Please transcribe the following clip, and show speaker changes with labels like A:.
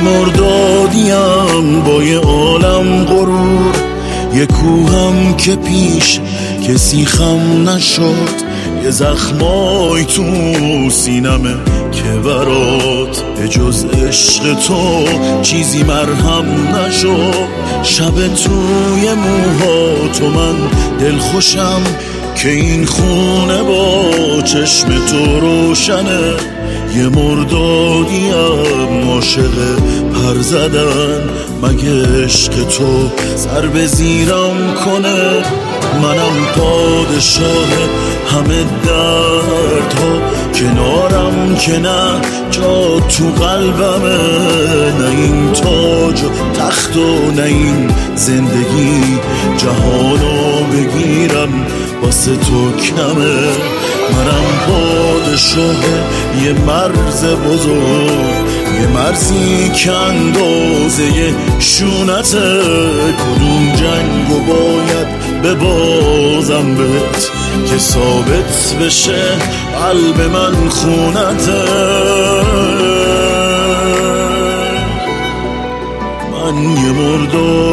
A: مردادیم با یه عالم غرور، یه کوهم که پیش کسی خم نشد، یه زخمای تو سینمه که برات به جز عشق تو چیزی مرهم نشد. شب توی موها تو من دلخوشم که این خونه با چشم تو روشنه. یه مردادیم عاشق پر زدن، مگه عشق تو سر به زیرم کنه؟ منم پادشاه همه دردها، کنارم که نه جا تو قلبمه. نه این تاج و تخت و نه این زندگی جهانو بگیرم واسه تو کمه. منم پادشاه یه مرز بزرگ، یه مرزی که اندازه شونته. کدوم جنگو باید ببازم بهت که ثابت بشه قلب من خونته؟ من یه مردادیم